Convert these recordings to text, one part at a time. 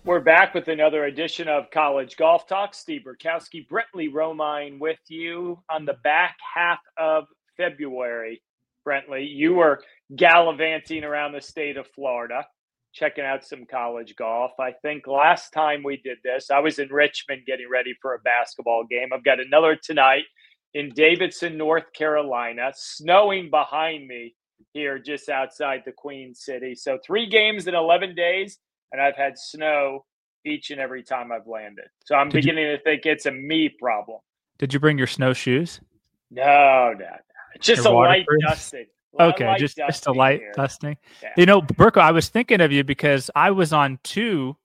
We're back with another edition of College Golf Talk. Steve Burkowski, Brentley Romine with you on the back half of February. Brentley, you were gallivanting around the state of Florida, checking out some college golf. I think last time we did this, I was in Richmond getting ready for a basketball game. I've got another tonight in Davidson, North Carolina, snowing behind me here just outside the Queen City. So 3 games in 11 days. And I've had snow each and every time I've landed. So I'm beginning to think it's a me problem. Did you bring your snowshoes? No. It's just a light dusting. Okay, just a light dusting. Yeah. You know, Burko, I was thinking of you because I was on 2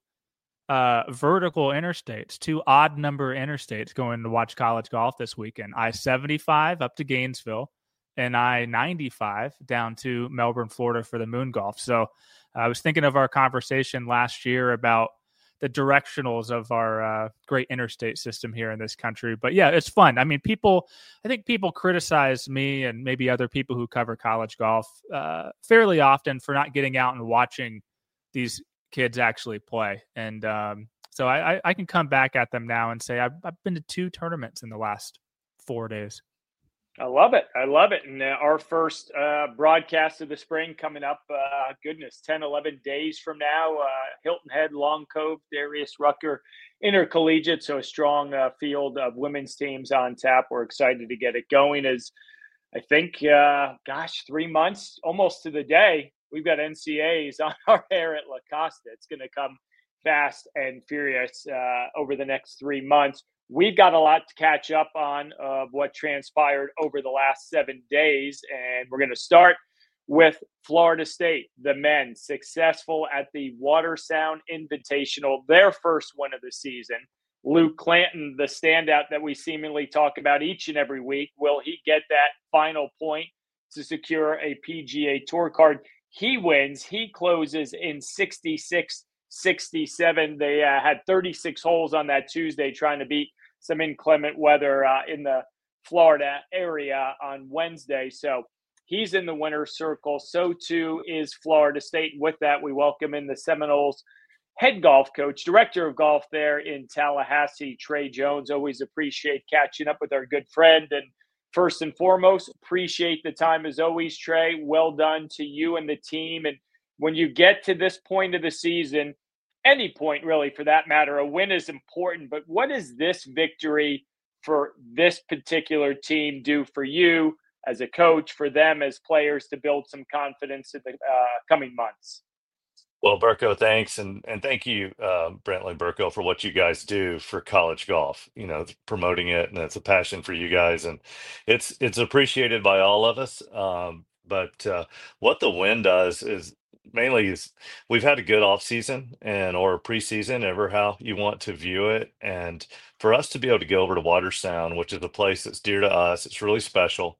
vertical interstates, 2 odd number interstates going to watch college golf this weekend. I-75 up to Gainesville and I-95 down to Melbourne, Florida for the Moon Golf. So I was thinking of our conversation last year about the directionals of our great interstate system here in this country. But yeah, it's fun. I mean, I think people criticize me and maybe other people who cover college golf fairly often for not getting out and watching these kids actually play. And so I can come back at them now and say, I've been to 2 tournaments in the last 4 days. I love it. And our first broadcast of the spring coming up, 10, 11 days from now, Hilton Head, Long Cove, Darius Rucker Intercollegiate. So a strong field of women's teams on tap. We're excited to get it going as I think, 3 months, almost to the day, we've got NCAAs on our air at La Costa. It's going to come fast and furious over the next 3 months. We've got a lot to catch up on of what transpired over the last 7 days, and we're going to start with Florida State, the men, successful at the Watersound Invitational, their first one of the season. Luke Clanton, the standout that we seemingly talk about each and every week. Will he get that final point to secure a PGA Tour card? He wins. He closes in 66-67. They had 36 holes on that Tuesday trying to beat some inclement weather in the Florida area on Wednesday. So he's in the winner's circle. So too is Florida State. With that, we welcome in the Seminoles head golf coach, director of golf there in Tallahassee, Trey Jones. Always appreciate catching up with our good friend. And first and foremost, appreciate the time as always, Trey. Well done to you and the team. And when you get to this point of the season, any point really for that matter, a win is important. But what does this victory for this particular team do for you as a coach, for them as players to build some confidence in the coming months? Well, Burko, thanks. And thank you, Brentley Burko, for what you guys do for college golf, promoting it. And it's a passion for you guys. And it's appreciated by all of us. But what the win does is we've had a good off season or preseason, ever how you want to view it. And for us to be able to go over to Watersound, which is a place that's dear to us, it's really special.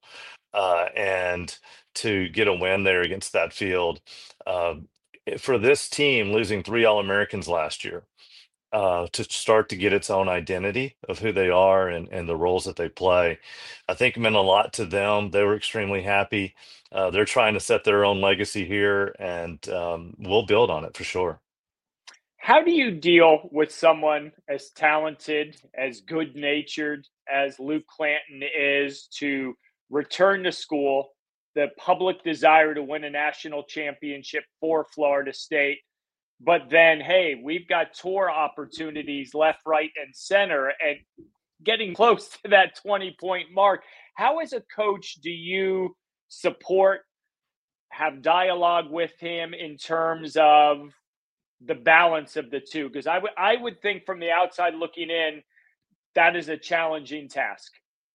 And to get a win there against that field, for this team losing 3 All-Americans last year, to start to get its own identity of who they are and the roles that they play, I think meant a lot to them. They were extremely happy. They're trying to set their own legacy here, and we'll build on it for sure. How do you deal with someone as talented, as good-natured as Luke Clanton is to return to school, the public desire to win a national championship for Florida State, but then, hey, we've got tour opportunities left, right, and center, and getting close to that 20-point mark? How, as a coach, do you support, have dialogue with him in terms of the balance of the two? Because I would think from the outside looking in, that is a challenging task.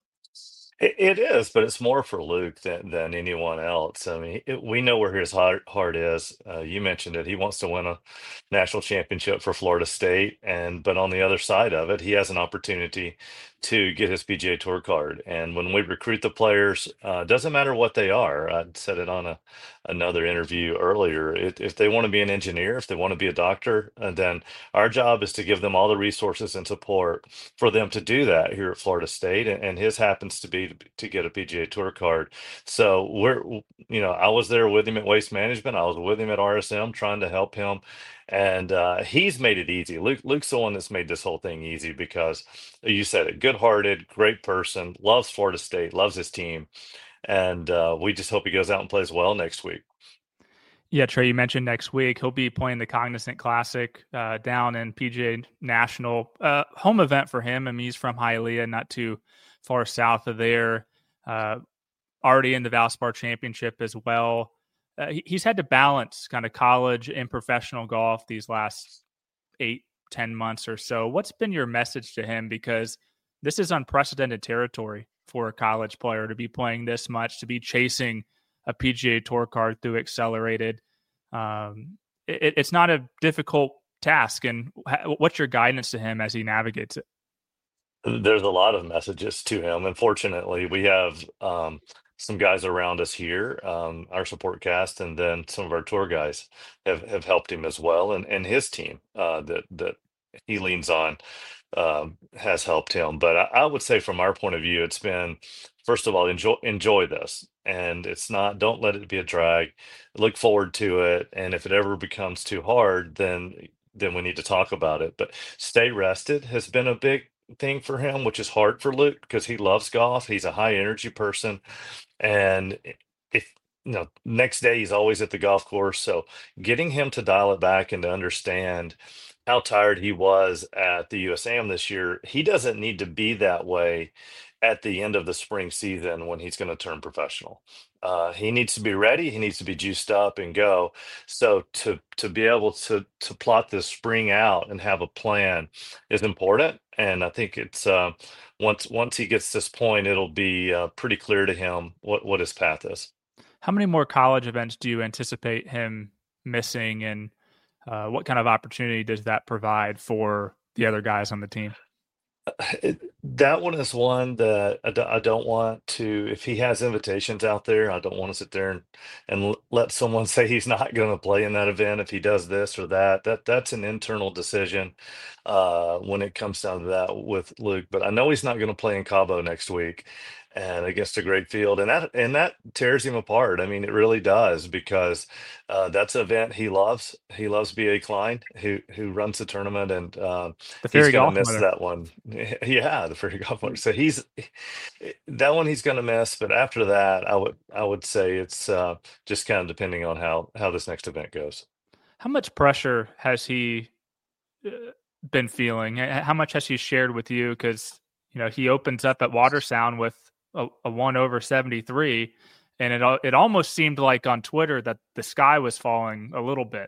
It is, but it's more for Luke than anyone else. I mean, we know where his heart is. You mentioned it. He wants to win a national championship for Florida State, but on the other side of it, he has an opportunity to get his PGA Tour card. And when we recruit the players, doesn't matter what they are. I said it on another interview earlier. If they want to be an engineer, if they want to be a doctor, then our job is to give them all the resources and support for them to do that here at Florida State. And his happens to be be to get a PGA Tour card. So I was there with him at Waste Management. I was with him at RSM trying to help him. And he's made it easy. Luke's the one that's made this whole thing easy because you said it, good-hearted, great person, loves Florida State, loves his team. And we just hope he goes out and plays well next week. Yeah, Trey, you mentioned next week he'll be playing the Cognizant Classic down in PGA National. Home event for him. I mean, he's from Hialeah, not too far south of there. Already in the Valspar Championship as well. He's had to balance kind of college and professional golf these last 8-10 months or so. What's been your message to him? Because this is unprecedented territory for a college player to be playing this much, to be chasing a PGA Tour card through Accelerated. It's not a difficult task. And what's your guidance to him as he navigates it? There's a lot of messages to him. Unfortunately, we have some guys around us here, our support cast, and then some of our tour guys have helped him as well. And his team that he leans on has helped him. But I would say from our point of view, it's been, first of all, enjoy this. And it's not, don't let it be a drag. Look forward to it. And if it ever becomes too hard, then we need to talk about it. But stay rested has been a big thing for him, which is hard for Luke because he loves golf. He's a high energy person. And if next day he's always at the golf course. So getting him to dial it back and to understand how tired he was at the USAM this year, he doesn't need to be that way at the end of the spring season when he's going to turn professional. He needs to be ready. He needs to be juiced up and go. So to be able to plot this spring out and have a plan is important. And I think it's once he gets this point, it'll be pretty clear to him what his path is. How many more college events do you anticipate him missing, and what kind of opportunity does that provide for the other guys on the team? That one is one that I don't want to, if he has invitations out there, I don't want to sit there and let someone say he's not going to play in that event if he does this or that. That's an internal decision when it comes down to that with Luke. But I know he's not going to play in Cabo next week and against a great field, and that tears him apart. I mean, it really does, because that's an event he loves. He loves B.A. Klein, who runs the tournament, and he's going to miss that one. Yeah, the Ferry Golf Mother. So that one he's going to miss. But after that, I would say it's just kind of depending on how this next event goes. How much pressure has he been feeling? How much has he shared with you? Because he opens up at Watersound with a 1/73, and it almost seemed like on Twitter that the sky was falling a little bit.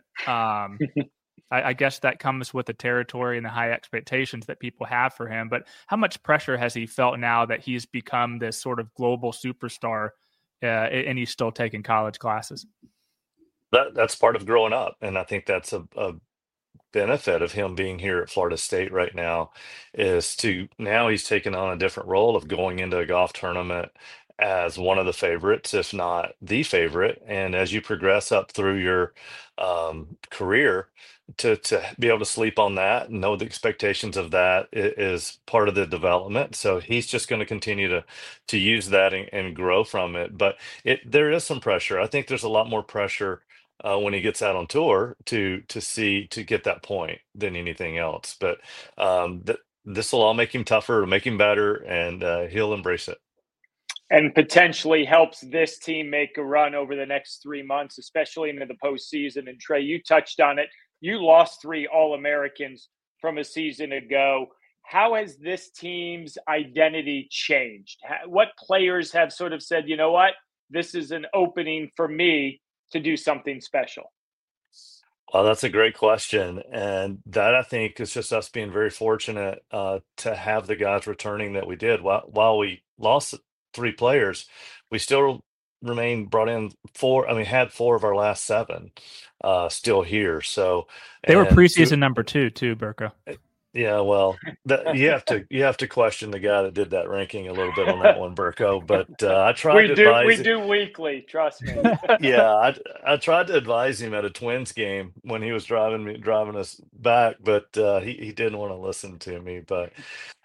I guess that comes with the territory and the high expectations that people have for him. But how much pressure has he felt now that he's become this sort of global superstar, and he's still taking college classes? That's part of growing up, and I think that's a benefit of him being here at Florida State right now, is now he's taken on a different role of going into a golf tournament as one of the favorites, if not the favorite. And as you progress up through your career, to be able to sleep on that and know the expectations of that is part of the development. So he's just going to continue to use that and grow from it. But there is some pressure. I think there's a lot more pressure when he gets out on tour to get that point than anything else. But this will all make him tougher, make him better, and he'll embrace it. And potentially helps this team make a run over the next 3 months, especially into the postseason. And Trey, you touched on it. You lost 3 All-Americans from a season ago. How has this team's identity changed? What players have sort of said, you know what, this is an opening for me to do something special? Well, that's a great question. And that, I think, is just us being very fortunate to have the guys returning that we did. While we lost 3 players, we still brought in 4. I mean, had 4 of our last 7 still here. So they were preseason number 2 too, Burko. Yeah, well, you have to question the guy that did that ranking a little bit on that one, Burko. But I tried to advise. We do weekly, trust me. Yeah, I tried to advise him at a Twins game when he was driving us back, but he didn't want to listen to me. But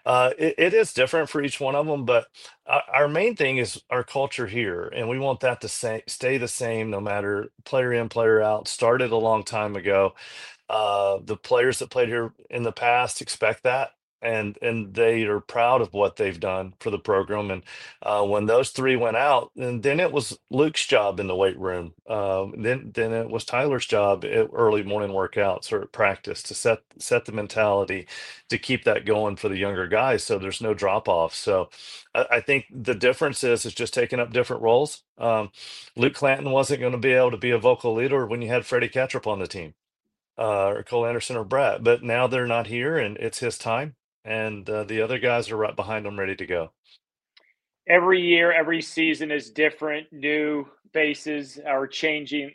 It is different for each one of them, but our main thing is our culture here, and we want that to stay the same no matter player in, player out. Started a long time ago. The players that played here in the past expect that, and they are proud of what they've done for the program. And when those three went out, and then it was Luke's job in the weight room. Then it was Tyler's job at early morning workouts or at practice to set the mentality to keep that going for the younger guys, so there's no drop off. So I think the difference is just taking up different roles. Luke Clanton wasn't going to be able to be a vocal leader when you had Freddie Ketchup on the team, or Cole Anderson or Brett, but now they're not here and it's his time. And the other guys are right behind him, ready to go. Every year, every season is different. New faces are changing,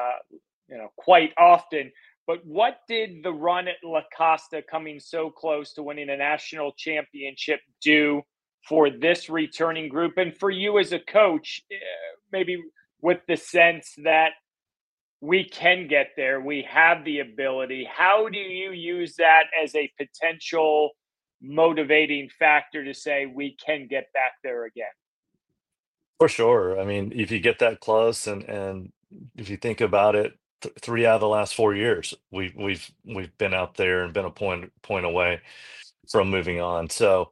quite often. But what did the run at La Costa, coming so close to winning a national championship, do for this returning group and for you as a coach? Maybe with the sense that we can get there, we have the ability. How do you use that as a potential motivating factor to say we can get back there again? For sure. I mean, if you get that close, and if you think about it, three out of the last 4 years, we've been out there and been a point away from moving on. So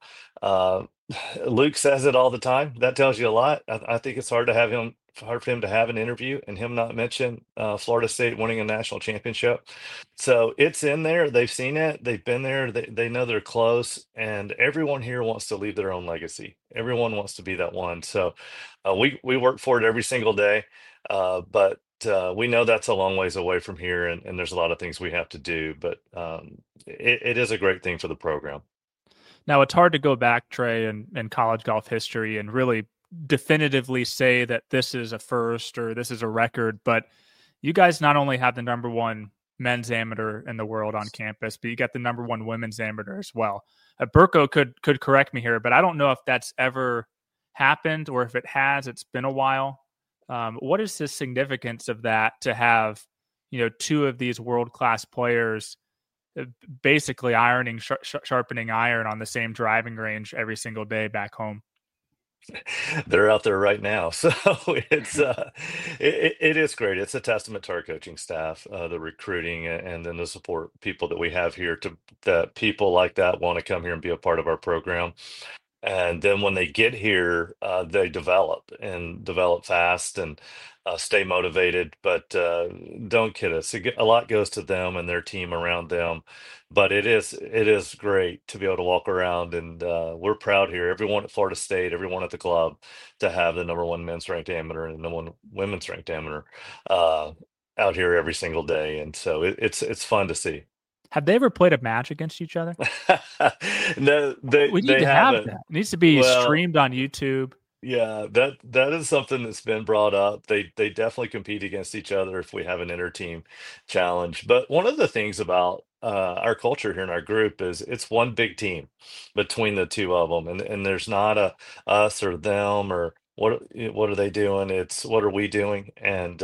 Luke says it all the time. That tells you a lot. I think it's hard for him to have an interview and him not mention Florida State winning a national championship. So it's in there. They've seen it. They've been there. They know they're close, and everyone here wants to leave their own legacy. Everyone wants to be that one. So we work for it every single day, but we know that's a long ways away from here, and there's a lot of things we have to do. But it is a great thing for the program. Now, it's hard to go back, Trey, in college golf history and really definitively say that this is a first or this is a record, but you guys not only have the number one men's amateur in the world on campus, but you got the number one women's amateur as well. Burko could correct me here, but I don't know if that's ever happened, or if it has, it's been a while. What is the significance of that, to have, two of these world-class players basically sharpening iron on the same driving range every single day back home? They're out there right now, so it's it is great. It's a testament to our coaching staff, the recruiting, and then the support people that we have here, to that people like that want to come here and be a part of our program. And then when they get here, they develop fast, and stay motivated. But don't kid us, a lot goes to them and their team around them. But it is great to be able to walk around, and we're proud here. Everyone at Florida State, everyone at the club, to have the number one men's ranked amateur and the number one women's ranked amateur out here every single day. And so it's fun to see. Have they ever played a match against each other? No, we need to have that. It needs to be streamed on YouTube. Yeah, that is something that's been brought up. They definitely compete against each other if we have an inter-team challenge. But one of the things about our culture here in our group is it's one big team between the two of them, and there's not a us or them, or what are they doing? It's what are we doing? And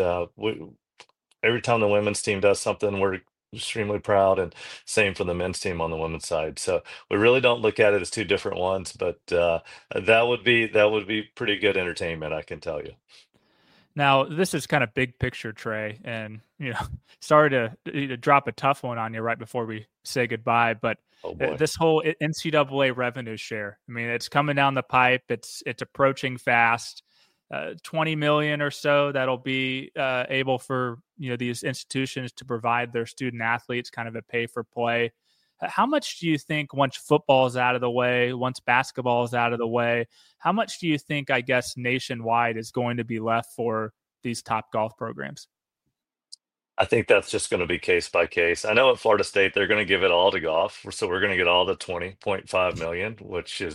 every time the women's team does something, we're extremely proud, and same for the men's team on the women's side. So we really don't look at it as two different ones, but that would be pretty good entertainment, I can tell you. Now, this is kind of big picture, Trey, and sorry to drop a tough one on you right before we say goodbye, but Oh boy. this whole NCAA revenue share, I mean, it's coming down the pipe. It's approaching fast. 20 million or so that'll be able for these institutions to provide their student athletes kind of a pay for play. How much do you think, once football is out of the way, once basketball is out of the way, how much do you think, I guess, nationwide is going to be left for these top golf programs? I think that's just going to be case by case. I know at Florida State they're going to give it all to golf, so we're going to get all the 20.5 million, which is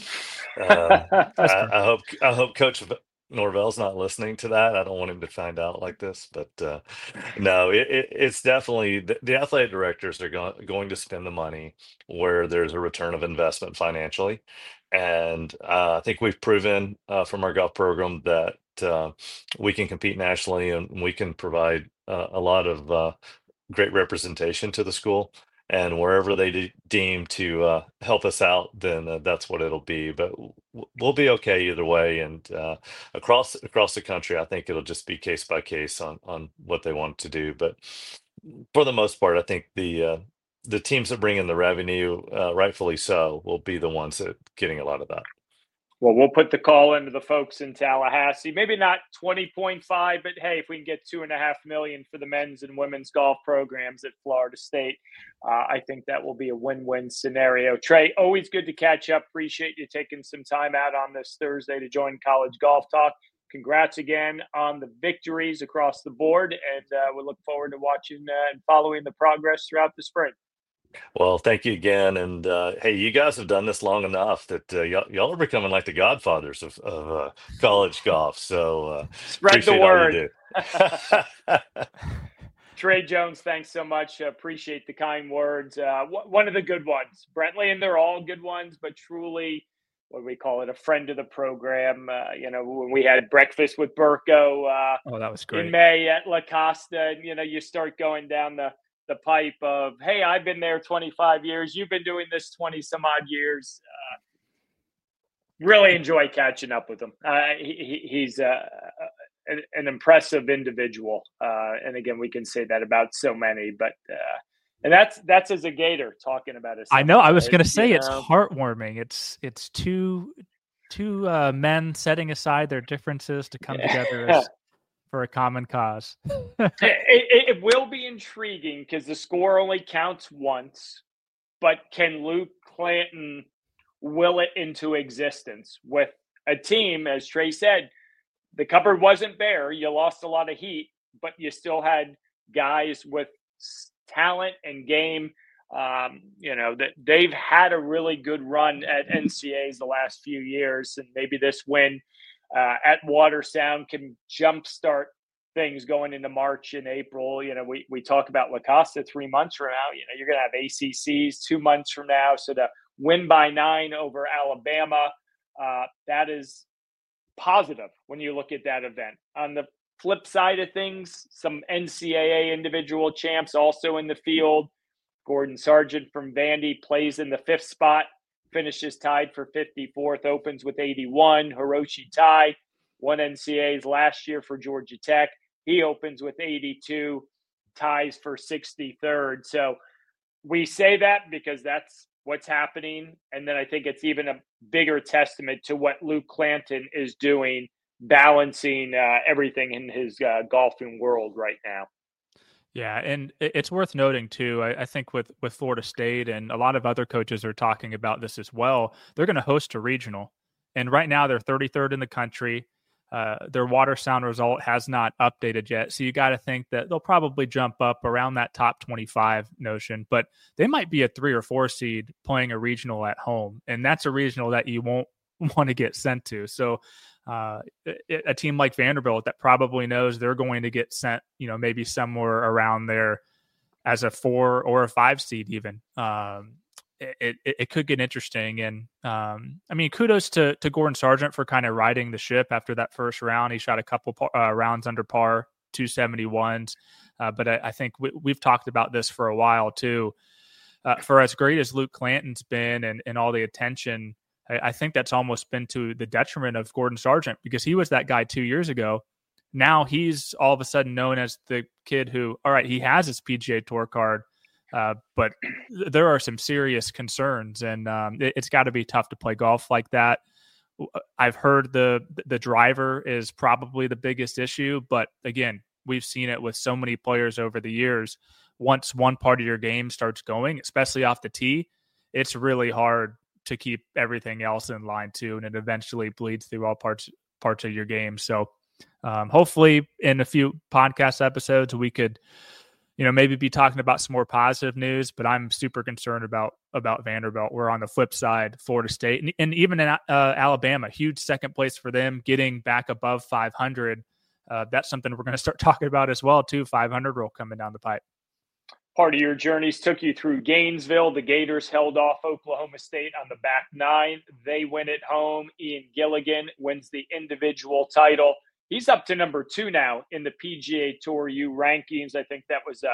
I hope Coach Norvell's not listening to that. I don't want him to find out like this, but no, it's definitely the athletic directors are going to spend the money where there's a return of investment financially. And I think we've proven from our golf program that we can compete nationally, and we can provide a lot of great representation to the school. and wherever they deem to help us out, then that's what it'll be. But we'll be okay either way. And across the country, I think it'll just be case by case on what they want to do. But for the most part, I think the teams that bring in the revenue, rightfully so, will be the ones that getting a lot of that. Well, we'll put the call into the folks in Tallahassee. Maybe not 20.5, but hey, if we can get $2.5 million for the men's and women's golf programs at Florida State, I think that will be a win-win scenario. Trey, always good to catch up. Appreciate you taking some time out on this Thursday to join College Golf Talk. Congrats again on the victories across the board, and we look forward to watching and following the progress throughout the spring. Well, thank you again. And hey, you guys have done this long enough that y'all are becoming like the godfathers of college golf. So spread the word. You Trey Jones, thanks so much. Appreciate the kind words. One of the good ones, Brentley, and they're all good ones, but truly, what do we call it, a friend of the program. When we had breakfast with Burko that was great. In May at La Costa, you start going down the pipe of, hey, I've been there 25 years. You've been doing this 20 some odd years. Really enjoy catching up with him. He's an impressive individual. And again, we can say that about so many, but and that's as a Gator talking about it. I know. I was going to say it's heartwarming. It's two men setting aside their differences to come together for a common cause. It will be intriguing because the score only counts once, but can Luke Clanton will it into existence with a team, as Trey said, the cupboard wasn't bare. You lost a lot of heat, but you still had guys with talent and game. That they've had a really good run at NCAAs the last few years, and maybe this win at Watersound can jumpstart things going into March and April. We talk about La Costa 3 months from now. You're going to have ACCs 2 months from now. So to win by 9 over Alabama, that is positive when you look at that event. On the flip side of things, some NCAA individual champs also in the field. Gordon Sargent from Vandy plays in the 5th spot, finishes tied for 54th, opens with 81. Hiroshi Tai won NCAAs last year for Georgia Tech. He opens with 82, ties for 63rd. So we say that because that's what's happening. And then I think it's even a bigger testament to what Luke Clanton is doing, balancing everything in his golfing world right now. Yeah, and it's worth noting, too, I think with Florida State, and a lot of other coaches are talking about this as well, they're going to host a regional. And right now they're 33rd in the country. Their Watersound result has not updated yet. So you got to think that they'll probably jump up around that top 25 notion. But they might be a 3 or 4 seed playing a regional at home. And that's a regional that you won't want to get sent to. So a team like Vanderbilt that probably knows they're going to get sent, maybe somewhere around there as a 4 or a 5 seed even. It could get interesting. And kudos to Gordon Sargent for kind of riding the ship after that first round. He shot a couple rounds under par, 271s. But I think we've talked about this for a while too. For as great as Luke Clanton's been and all the attention, I think that's almost been to the detriment of Gordon Sargent, because he was that guy 2 years ago. Now he's all of a sudden known as the kid who, all right, he has his PGA Tour card, but there are some serious concerns, and it's got to be tough to play golf like that. I've heard the driver is probably the biggest issue, but again, we've seen it with so many players over the years. Once one part of your game starts going, especially off the tee, it's really hard to keep everything else in line too, and it eventually bleeds through all parts of your game. So hopefully in a few podcast episodes we could maybe be talking about some more positive news, but I'm super concerned about Vanderbilt. We're on the flip side, Florida State, and even in Alabama, huge second place for them, getting back above 500. That's something we're going to start talking about as well too. 500 roll coming down the pipe. Part of your journeys took you through Gainesville. The Gators held off Oklahoma State on the back 9. They win at home. Ian Gilligan wins the individual title. He's up to number 2 now in the PGA Tour U rankings. I think that was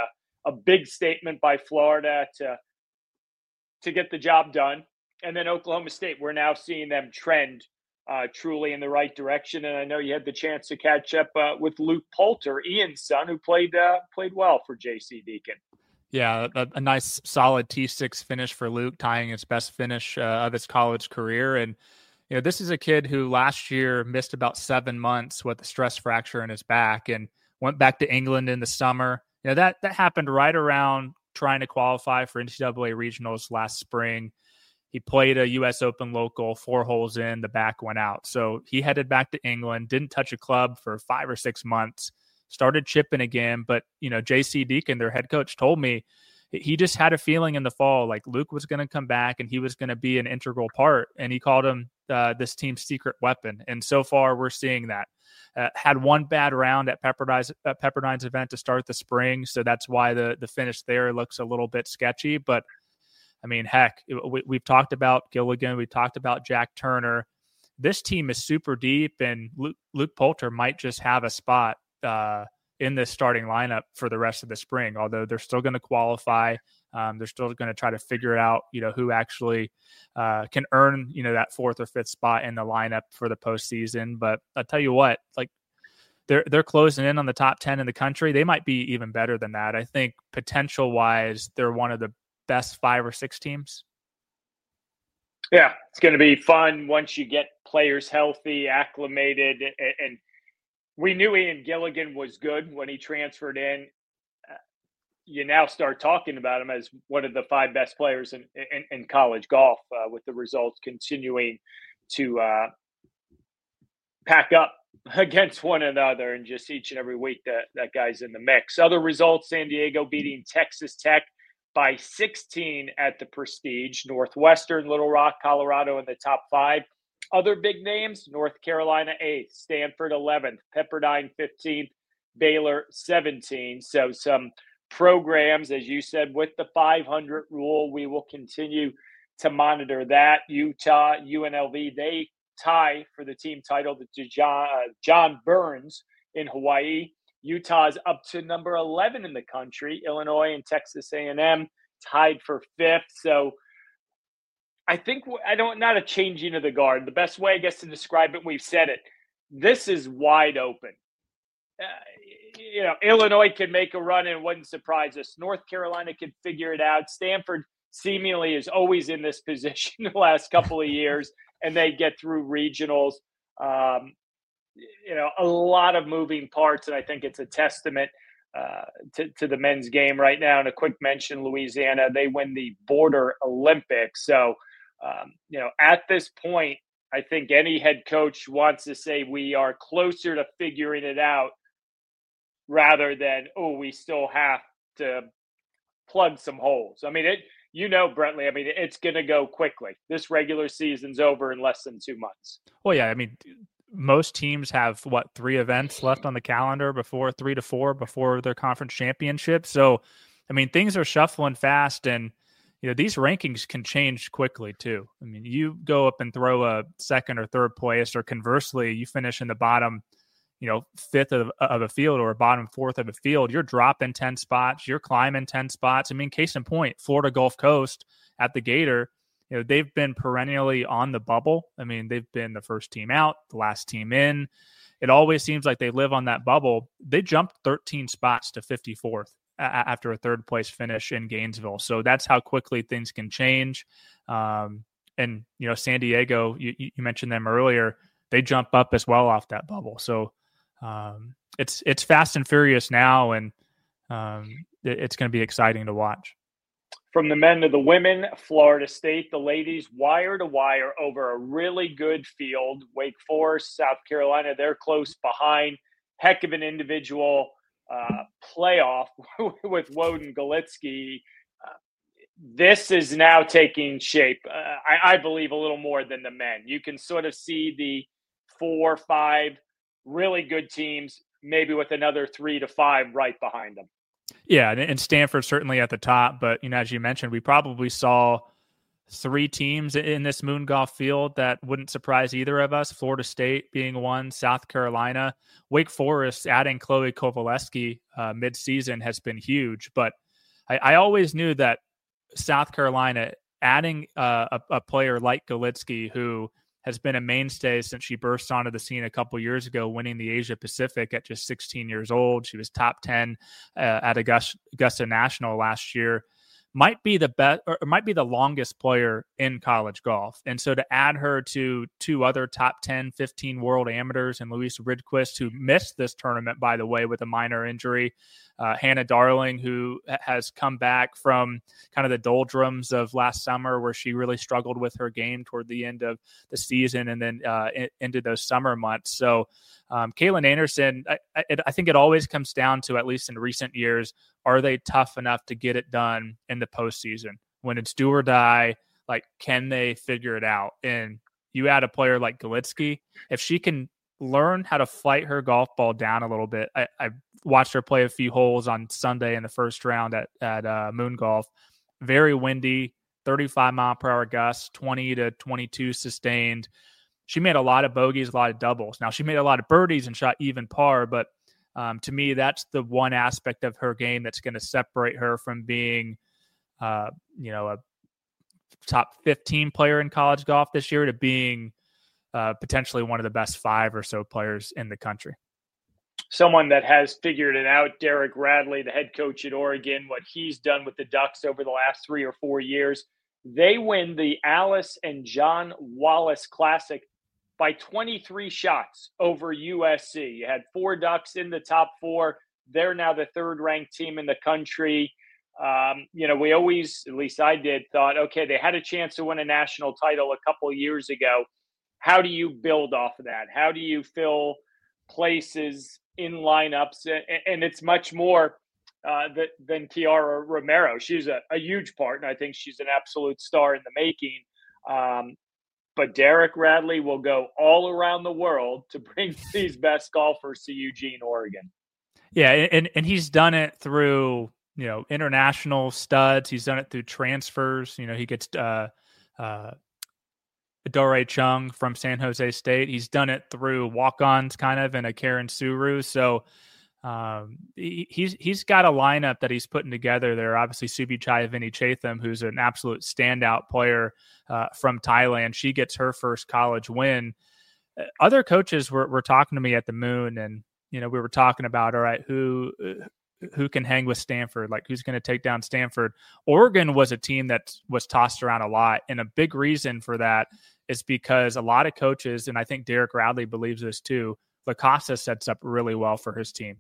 a big statement by Florida to get the job done. And then Oklahoma State, we're now seeing them trend truly in the right direction. And I know you had the chance to catch up with Luke Poulter, Ian's son, who played well for J.C. Deacon. Yeah, a nice solid T6 finish for Luke, tying his best finish of his college career. And this is a kid who last year missed about 7 months with a stress fracture in his back and went back to England in the summer. That happened right around trying to qualify for NCAA regionals last spring. He played a U.S. Open local, 4 holes in, the back went out. So he headed back to England, didn't touch a club for 5 or 6 months, started chipping again. But, J.C. Deacon, their head coach, told me he just had a feeling in the fall like Luke was going to come back and he was going to be an integral part. And he called him this team's secret weapon. And so far we're seeing that. Had one bad round at Pepperdine's event to start the spring. So that's why the finish there looks a little bit sketchy. But, I mean, heck, we've talked about Gilligan. We talked about Jack Turner. This team is super deep, and Luke Poulter might just have a spot in this starting lineup for the rest of the spring, although they're still going to qualify. They're still going to try to figure out, who actually can earn, that 4th or 5th spot in the lineup for the postseason. But I'll tell you what, like they're closing in on the top 10 in the country. They might be even better than that. I think potential wise, they're one of the best 5 or 6 teams. Yeah, it's going to be fun once you get players healthy, acclimated, and we knew Ian Gilligan was good when he transferred in. You now start talking about him as one of the 5 best players in college golf, with the results continuing to pack up against one another, and just each and every week that guy's in the mix. Other results: San Diego beating Texas Tech by 16 at the Prestige. Northwestern, Little Rock, Colorado in the top 5. Other big names: North Carolina 8th, Stanford 11th, Pepperdine 15th, Baylor 17th. So some programs, as you said, with the 500 rule, we will continue to monitor that. Utah, UNLV, they tie for the team title to John Burns in Hawaii. Utah's up to number 11 in the country. Illinois and Texas A&M tied for 5th. So I think not a changing of the guard. The best way, I guess, to describe it, we've said it. This is wide open. Illinois could make a run and it wouldn't surprise us. North Carolina could figure it out. Stanford seemingly is always in this position the last couple of years, and they get through regionals. A lot of moving parts, and I think it's a testament to the men's game right now. And a quick mention: Louisiana, they win the Border Olympics. So, at this point, I think any head coach wants to say we are closer to figuring it out rather than, we still have to plug some holes. I mean, Brentley, it's going to go quickly. This regular season's over in less than 2 months. Well, yeah, most teams have 3 events left on the calendar 3 to 4 before their conference championship. So, things are shuffling fast, and these rankings can change quickly too. You go up and throw a 2nd or 3rd place, or conversely, you finish in the bottom, 5th of a field, or bottom 4th of a field. You're dropping 10 spots. You're climbing 10 spots. Case in point, Florida Gulf Coast at the Gator. They've been perennially on the bubble. They've been the first team out, the last team in. It always seems like they live on that bubble. They jumped 13 spots to 54th after a 3rd place finish in Gainesville. So that's how quickly things can change. And San Diego, you mentioned them earlier, they jump up as well off that bubble. So it's fast and furious now, and it's going to be exciting to watch. From the men to the women, Florida State, the ladies, wire to wire over a really good field. Wake Forest, South Carolina, they're close behind. Heck of an individual playoff with Woden Galitsky. This is now taking shape, I believe, a little more than the men. You can sort of see the 4 or 5 really good teams, maybe with another 3 to 5 right behind them. Yeah, and Stanford certainly at the top, but as you mentioned, we probably saw 3 teams in this Moon Golf field that wouldn't surprise either of us. Florida State being one, South Carolina, Wake Forest adding Chloe Kovaleski mid-season has been huge, but I always knew that South Carolina adding a player like Galitsky, who has been a mainstay since she burst onto the scene a couple years ago, winning the Asia Pacific at just 16 years old. She was top 10 at Augusta National last year. Might be the best, or might be the longest player in college golf. And so to add her to two other top 10, 15 world amateurs, and Louise Rydquist, who missed this tournament, by the way, with a minor injury, Hannah Darling, who has come back from kind of the doldrums of last summer, where she really struggled with her game toward the end of the season and then into those summer months. So Kayla Anderson, I think it always comes down to, at least in recent years, are they tough enough to get it done in the postseason? When it's do or die, like, can they figure it out? And you add a player like Galitsky, if she can learn how to flight her golf ball down a little bit. I watched her play a few holes on Sunday in the first round at Moon Golf. Very windy, 35-mile-per-hour gusts, 20 to 22 sustained. She made a lot of bogeys, a lot of doubles. Now, she made a lot of birdies and shot even par, but to me, that's the one aspect of her game that's going to separate her from being, a top 15 player in college golf this year to being potentially one of the best 5 or so players in the country. Someone that has figured it out, Derek Radley, the head coach at Oregon, what he's done with the Ducks over the last 3 or 4 years. They win the Alice and John Wallace Classic by 23 shots over USC. You had 4 Ducks in the top 4. They're now the 3rd-ranked team in the country. We always, at least I did, thought, okay, they had a chance to win a national title a couple of years ago. How do you build off of that? How do you fill places in lineups? And it's much more than Kiara Romero. She's a huge part, and I think she's an absolute star in the making. But Derek Radley will go all around the world to bring these best golfers to Eugene, Oregon. Yeah, and he's done it through, international studs. He's done it through transfers. He gets Adore Chung from San Jose State. He's done it through walk-ons kind of, and a Karen Suru. So he's got a lineup that he's putting together there. Obviously, Subichai Vinny Chatham, who's an absolute standout player from Thailand. She gets her first college win. Other coaches were talking to me at the Moon, and we were talking about, all right, who can hang with Stanford, like who's going to take down Stanford. Oregon was a team that was tossed around a lot, and a big reason for that is because a lot of coaches, and I think Derek Radley believes this too, La Casa sets up really well for his team.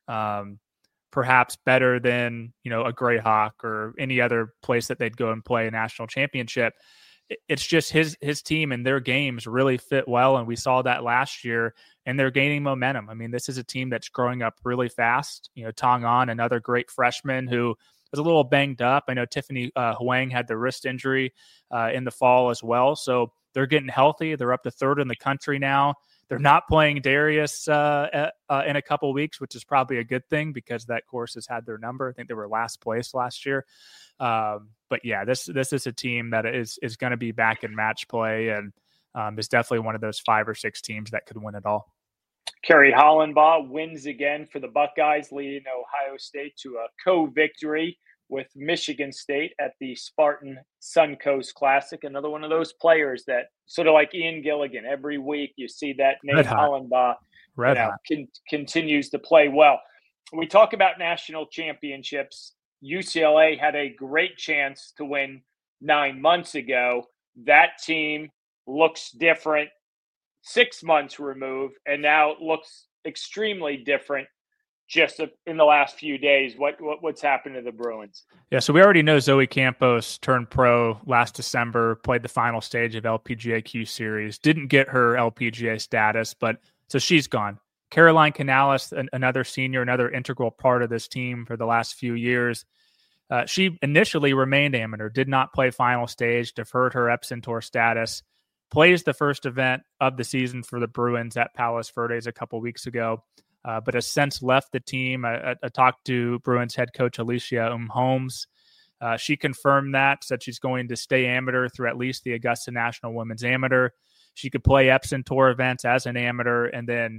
Perhaps better than, a Greyhawk or any other place that they'd go and play a national championship. It's just his team and their games really fit well. And we saw that last year, and they're gaining momentum. I mean, this is a team that's growing up really fast. Tong An, another great freshman who was a little banged up. I know Tiffany Huang had the wrist injury in the fall as well. So they're getting healthy. They're up to 3rd in the country now. They're not playing Darius in a couple of weeks, which is probably a good thing because that course has had their number. I think they were last place last year. But yeah, this is a team that is going to be back in match play, and is definitely one of those 5 or 6 teams that could win it all. Kerry Hollenbaugh wins again for the Buckeyes, leading Ohio State to a co-victory with Michigan State at the Spartan Suncoast Classic. Another one of those players that sort of like Ian Gilligan, every week you see that name, Hollenbaugh, continues to play well. When we talk about national championships, UCLA had a great chance to win 9 months ago. That team looks different 6 months removed, and now it looks extremely different just in the last few days. What's happened to the Bruins? Yeah, so we already know Zoe Campos turned pro last December, played the final stage of LPGA Q Series, didn't get her LPGA status, but so she's gone. Caroline Canales, another senior, another integral part of this team for the last few years. She initially remained amateur, did not play final stage, deferred her Epson Tour status, plays the first event of the season for the Bruins at Palos Verdes a couple weeks ago. But has since left the team. I talked to Bruins head coach Alicia Holmes. She confirmed that, said she's going to stay amateur through at least the Augusta National Women's Amateur. She could play Epson Tour events as an amateur, and then,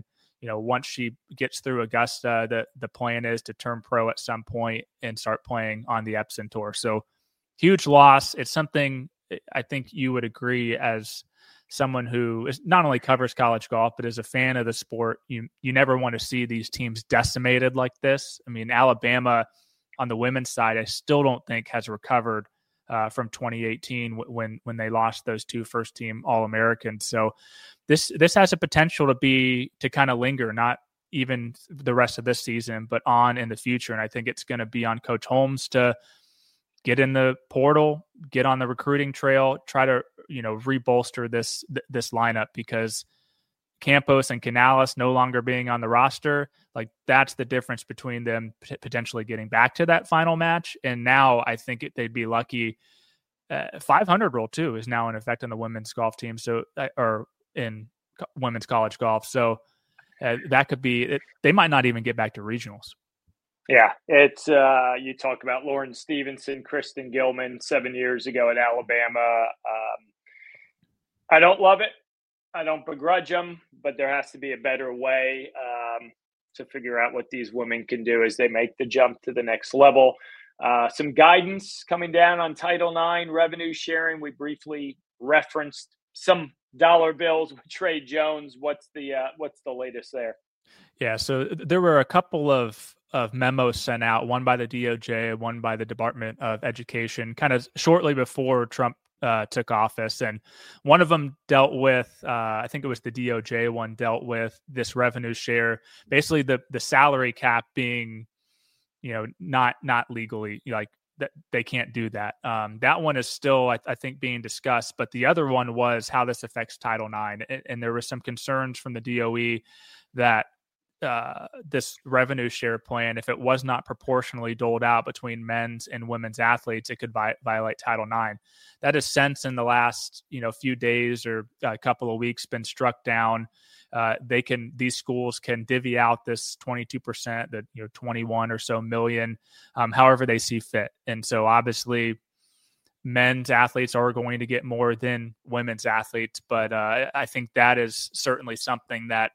once she gets through Augusta, the plan is to turn pro at some point and start playing on the Epson Tour. So huge loss. It's something I think you would agree, as someone who is not only covers college golf, but is a fan of the sport. You never want to see these teams decimated like this. I mean, Alabama on the women's side, I still don't think has recovered from 2018 when they lost those two first team All-Americans. So this has a potential to kind of linger, not even the rest of this season, but on in the future. And I think it's going to be on Coach Holmes to get in the portal, get on the recruiting trail, try to, rebolster this lineup, because Campos and Canales no longer being on the roster, like that's the difference between them potentially getting back to that final match. And now I think they'd be lucky. 500 rule too is now in effect on the women's golf team. So, or in women's college golf. So that could be it. They might not even get back to regionals. Yeah, it's you talk about Lauren Stevenson, Kristen Gilman 7 years ago at Alabama. I don't love it. I don't begrudge them, but there has to be a better way to figure out what these women can do as they make the jump to the next level. Some guidance coming down on Title IX revenue sharing. We briefly referenced some dollar bills with Trey Jones. What's the latest there? Yeah, so there were a couple of memos sent out, one by the DOJ, one by the Department of Education, kind of shortly before Trump took office. And one of them dealt with, I think it was the DOJ one, dealt with this revenue share, basically the salary cap being, not legally, like that they can't do that. That one is still, I think, being discussed. But the other one was how this affects Title IX. And there were some concerns from the DOE that this revenue share plan, if it was not proportionally doled out between men's and women's athletes, it could violate Title IX. That has since in the last few days or a couple of weeks been struck down. These schools can divvy out this 22%, the 21 or so million, however they see fit. And so obviously men's athletes are going to get more than women's athletes, but I think that is certainly something that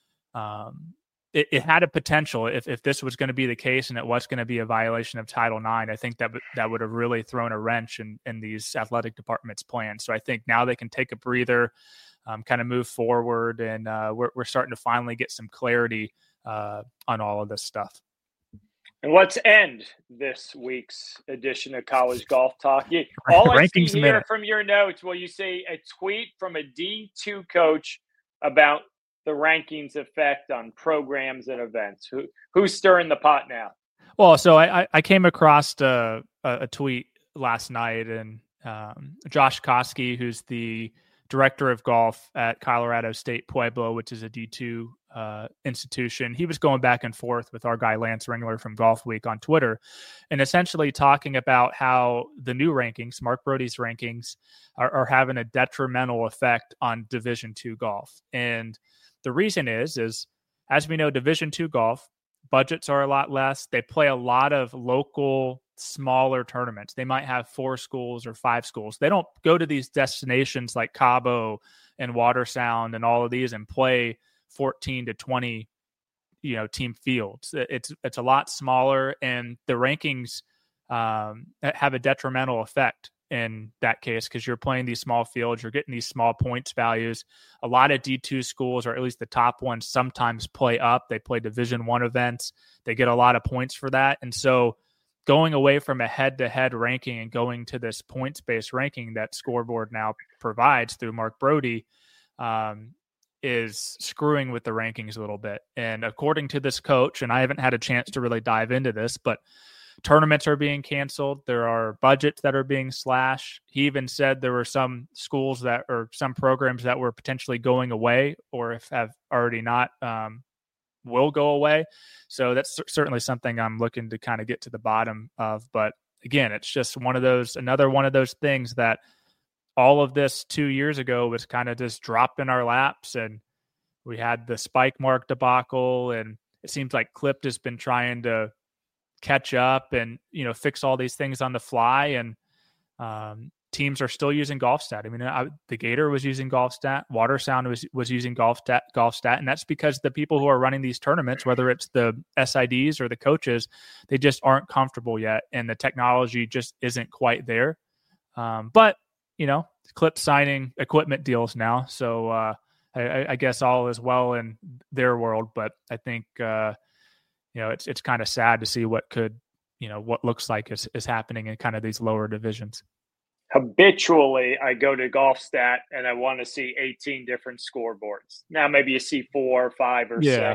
it had a potential. If this was going to be the case and it was going to be a violation of Title IX, I think that would have really thrown a wrench in these athletic departments' plans. So I think now they can take a breather, kind of move forward, and we're starting to finally get some clarity on all of this stuff. And let's end this week's edition of College Golf Talk. All I see here from your notes, you say a tweet from a D2 coach about the rankings effect on programs and events. Who's stirring the pot now? Well, so I came across a tweet last night, and Josh Koski, who's the director of golf at Colorado State Pueblo, which is a D2 institution, he was going back and forth with our guy Lance Ringler from Golf Week on Twitter, and essentially talking about how the new rankings, Mark Brody's rankings, are having a detrimental effect on Division II golf. And the reason is, as we know, Division II golf budgets are a lot less. They play a lot of local, smaller tournaments. They might have 4 schools or 5 schools. They don't go to these destinations like Cabo and Watersound and all of these and play 14 to 20, team fields. It's a lot smaller, and the rankings have a detrimental effect in that case, because you're playing these small fields, you're getting these small points values. A lot of D2 schools, or at least the top ones, sometimes play up. They play Division I events. They get a lot of points for that. And so going away from a head-to-head ranking and going to this points-based ranking that Scoreboard now provides through Mark Brody is screwing with the rankings a little bit. And according to this coach, and I haven't had a chance to really dive into this, but tournaments are being canceled. There are budgets that are being slashed. He even said there were some schools or some programs that were potentially going away, or if have already not, will go away. So that's certainly something I'm looking to kind of get to the bottom of. But again, it's just another one of those things that all of this 2 years ago was kind of just dropped in our laps, and we had the Spike Mark debacle, and it seems like Clipped has been trying to catch up and fix all these things on the fly, and teams are still using GolfStat. I mean, the Gator was using GolfStat, Watersound was using GolfStat, and that's because the people who are running these tournaments, whether it's the SIDs or the coaches, they just aren't comfortable yet, and the technology just isn't quite there. But Clip signing equipment deals now, so I guess all is well in their world. But I think it's kind of sad to see what looks like is happening in kind of these lower divisions. Habitually, I go to GolfStat and I want to see 18 different scoreboards. Now maybe you see 4 or 5 or 6.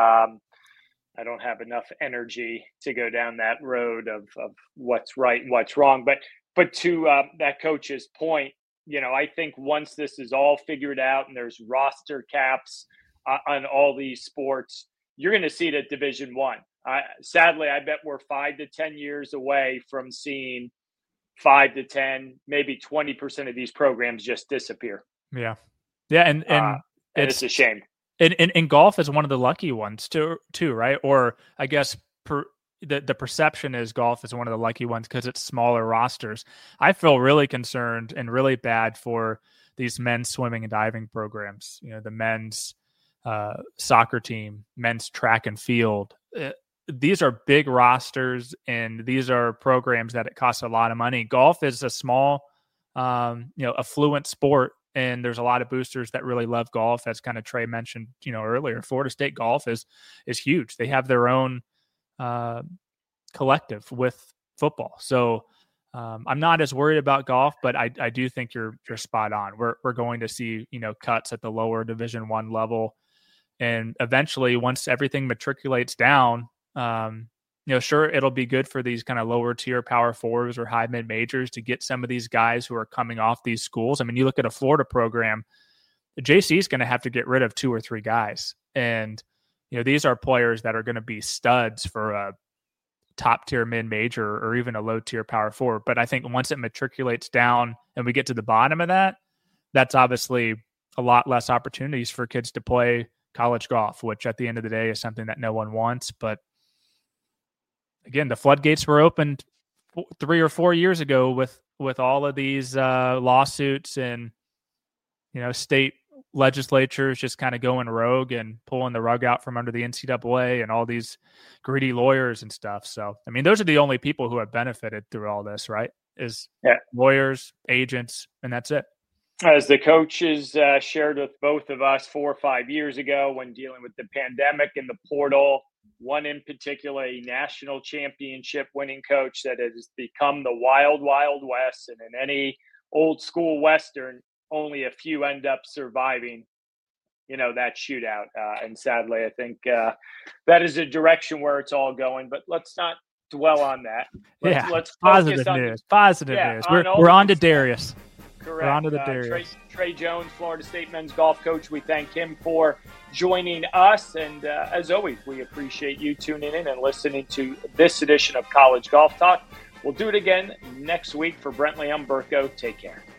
I don't have enough energy to go down that road of what's right and what's wrong. But to that coach's point, I think once this is all figured out and there's roster caps on all these sports, you're going to see it at Division I. Sadly, I bet we're 5 to 10 years away from seeing 5 to 10, maybe 20% of these programs just disappear. Yeah. And it's a shame. And golf is one of the lucky ones too, right? Or I guess the perception is golf is one of the lucky ones because it's smaller rosters. I feel really concerned and really bad for these men's swimming and diving programs. The men's soccer team, men's track and field. These are big rosters, and these are programs that it costs a lot of money. Golf is a small, affluent sport, and there's a lot of boosters that really love golf. As kind of Trey mentioned, earlier, Florida State golf is huge. They have their own collective with football. So I'm not as worried about golf, but I do think you're spot on. We're going to see, cuts at the lower Division I level. And eventually, once everything matriculates down, sure, it'll be good for these kind of lower tier Power 4s or high mid majors to get some of these guys who are coming off these schools. I mean, you look at a Florida program, the JC is going to have to get rid of 2 or 3 guys. And, these are players that are going to be studs for a top tier mid major or even a low tier Power 4. But I think once it matriculates down and we get to the bottom of that, that's obviously a lot less opportunities for kids to play college golf, which at the end of the day is something that no one wants. But again, the floodgates were opened 3 or 4 years ago with all of these lawsuits and, state legislatures just kind of going rogue and pulling the rug out from under the NCAA and all these greedy lawyers and stuff. So, I mean, those are the only people who have benefited through all this, right? Lawyers, agents, and that's it. As the coaches shared with both of us 4 or 5 years ago when dealing with the pandemic and the portal, one in particular, a national championship winning coach that has become the wild, wild west. And in any old school Western, only a few end up surviving, that shootout. And sadly, I think that is a direction where it's all going. But let's not dwell on that. Let's positive news. Positive news. We're on to Darius. Correct. We're on to the Darius. Trey Jones, Florida State men's golf coach. We thank him for joining us. And as always, we appreciate you tuning in and listening to this edition of College Golf Talk. We'll do it again next week. For Brentley, I'm Burko. Take care.